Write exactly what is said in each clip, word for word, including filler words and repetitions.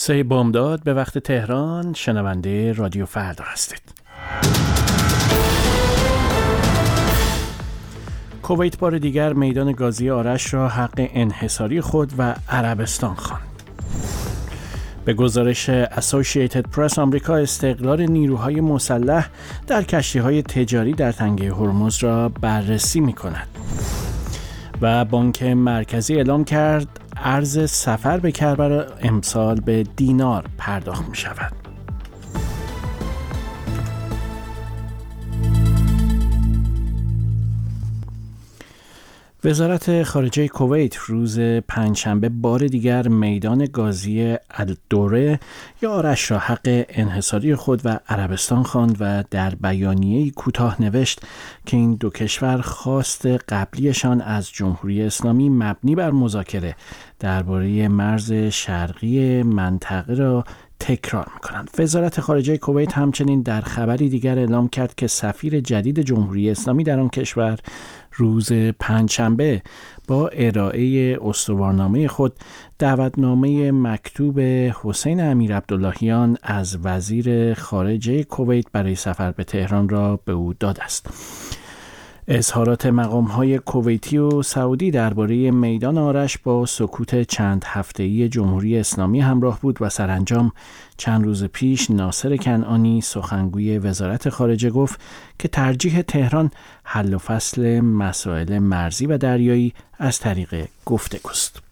سه بامداد به وقت تهران. شنونده رادیو فردا هستید. کویت بار دیگر میدان گازی آرش را حق انحصاری خود و عربستان خواند. به گزارش اسوسییتد پرس، آمریکا استقلال نیروهای مسلح در کشتی‌های تجاری در تنگه هرمز را بررسی می‌کند. و بانک مرکزی اعلام کرد ارز سفر به کربلا امسال به دینار پرداخت می‌شود. وزارت خارجه کویت روز پنجشنبه بار دیگر میدان گازی الدوره یا آرش را حق انحصاری خود و عربستان خواند و در بیانیه‌ای کوتاه نوشت که این دو کشور خواست قبلیشان از جمهوری اسلامی مبنی بر مذاکره درباره مرز شرقی منطقه را تکرار می‌کنند. وزارت خارجه کویت همچنین در خبری دیگر اعلام کرد که سفیر جدید جمهوری اسلامی در آن کشور روز پنجشنبه با ارائه استوارنامه خود دعوتنامه مکتوب حسین امیر عبداللهیان از وزیر خارجه کویت برای سفر به تهران را به او داده است. اظهارات مقام‌های کویتی و سعودی درباره میدان آرش با سکوت چند هفته‌ای جمهوری اسلامی همراه بود و سرانجام چند روز پیش ناصر کنعانی سخنگوی وزارت خارجه گفت که ترجیح تهران حل و فصل مسائل مرزی و دریایی از طریق گفتگوست.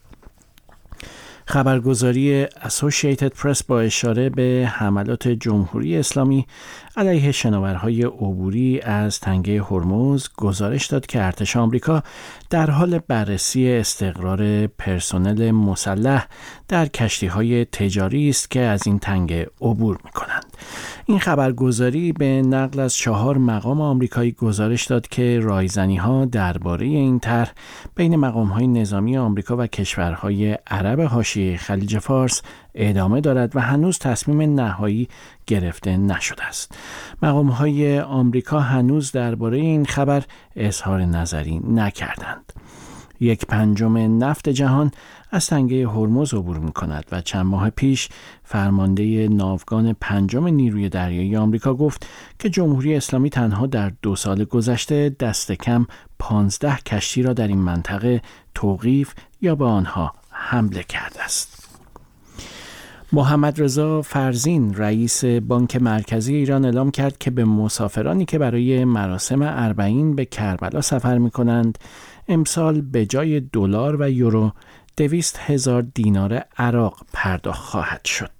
خبرگزاری اسوسییتد پرس با اشاره به حملات جمهوری اسلامی علیه شناورهای عبوری از تنگه هرمز گزارش داد که ارتش آمریکا در حال بررسی استقرار پرسنل مسلح در کشتی‌های تجاری است که از این تنگه عبور می‌کنند. این خبرگزاری به نقل از چهار مقام آمریکایی گزارش داد که رایزنی‌ها درباره این طرح بین مقام‌های نظامی آمریکا و کشورهای عرب حاشیه خلیج فارس ادامه دارد و هنوز تصمیم نهایی گرفته نشده است. مقام‌های آمریکا هنوز درباره این خبر اظهار نظری نکردند. یک پنجم نفت جهان از تنگه هرمز عبور می‌کند و چند ماه پیش فرمانده ناوگان پنجم نیروی دریایی آمریکا گفت که جمهوری اسلامی تنها در دو سال گذشته دست کم پانزده کشتی را در این منطقه توقیف یا به آنها حمله کرده است. محمد رضا فرزین رئیس بانک مرکزی ایران اعلام کرد که به مسافرانی که برای مراسم اربعین به کربلا سفر می‌کنند امسال به جای دلار و یورو دویست هزار دینار عراق پرداخت خواهد شد.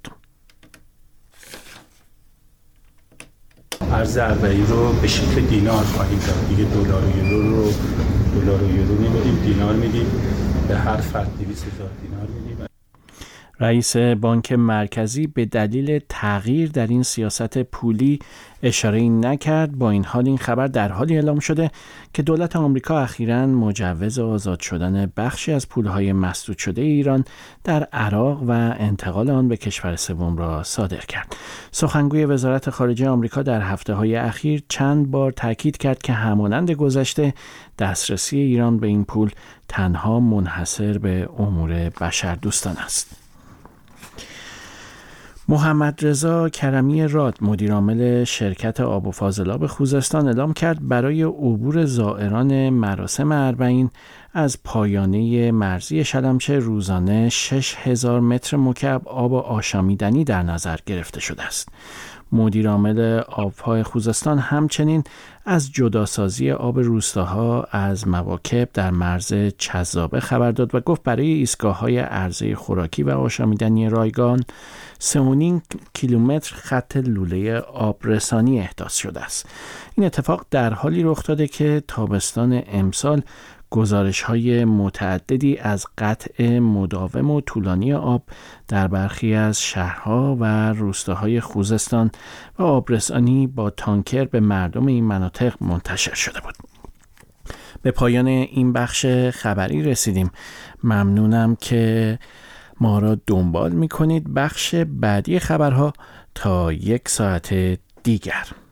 ارز اربعین رو به شکل دینار خواهیم داد. دیگه دلار و یورو رو دلار و یورو نمیدیم، دینار میدیم. به هر فرد دویست هزار دینار میدیم. رئیس بانک مرکزی به دلیل تغییر در این سیاست پولی اشاره‌ای نکرد. با این حال این خبر در حالی اعلام شده که دولت آمریکا اخیراً مجوز آزاد شدن بخشی از پولهای مسدود شده ایران در عراق و انتقال آن به کشور سوم را صادر کرد. سخنگوی وزارت خارجه آمریکا در هفته‌های اخیر چند بار تاکید کرد که همانند گذشته دسترسی ایران به این پول تنها منحصر به امور بشردوستان است. محمد رضا کرمی راد مدیرعامل شرکت آب و فاضلاب خوزستان اعلام کرد برای عبور زائران مراسم اربعین از پایانه مرزی شلمچه روزانه شش هزار متر مکعب آب آشامیدنی در نظر گرفته شده است. مدیرعامل آبهای خوزستان همچنین از جداسازی آب روستاها از مواکب در مرز چذابه خبر داد و گفت برای ایستگاه‌های عرضه خوراکی و آشامیدنی رایگان سه و نیم کیلومتر خط لوله آبرسانی احداث شده است. این اتفاق در حالی رخ داده که تابستان امسال گزارش‌های متعددی از قطع مداوم و طولانی آب در برخی از شهرها و روستاهای خوزستان و آبرسانی با تانکر به مردم این مناطق منتشر شده بود. به پایان این بخش خبری رسیدیم. ممنونم که ما را دنبال می‌کنید. بخش بعدی خبرها تا یک ساعت دیگر.